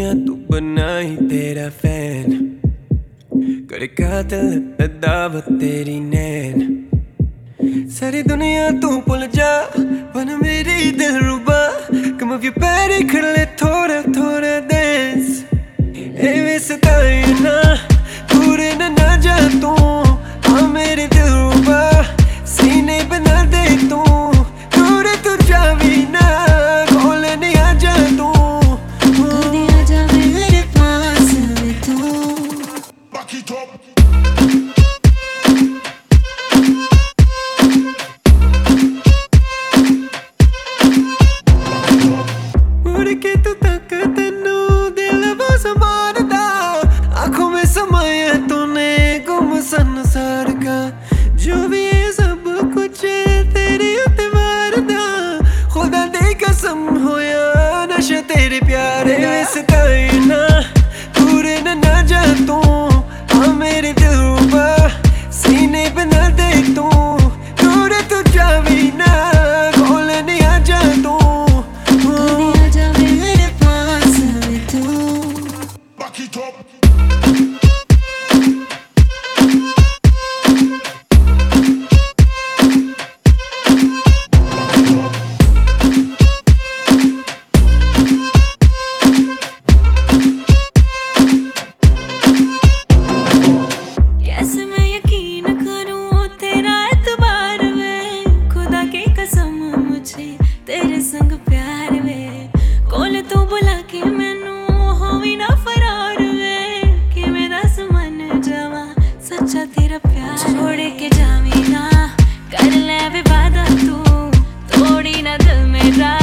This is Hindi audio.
तू बना ही तेरा फैन, करे कातिल अदावत तेरी नैन। सारी दुनिया तू भुल जा, बन मेरी दिलरुबा। Come off your body, कर ले थोड़ा थोड़ा dance। एवे सताए ना, दूर ना जा तू, हाँ मेरी दिलरुबा। सीने बना दे तू, दूर तू जावी ना, खोले नहीं आ जा तू। मुड़ के तू तक तेनू दिल बस मारदा, आंखों में समाया तूने गुम संसार का। जो भी है सब कुछ तेरे उत्ते वारदा, खुदा दे कसम होया नशा तेरे प्यार दा। सताए ना, दूर ना जा तू, हाँ मेरे दिलरुबा। सीने बना दे तू, दूर तू जावी ना, खोले नहीं आ जा तू। कैसे मैं यकीन करूं तेरा एतबार वे, खुदा की कसम मुझे तेरे संग प्यार वे। कोल तू बुला के मैनू होवी ना फरार वे, कि मैं दस मन जावा सच्चा तेरा प्यार। छोड़ के जावी ना, कर ले वे वादा तू, तोड़ी ना दिल मेरा।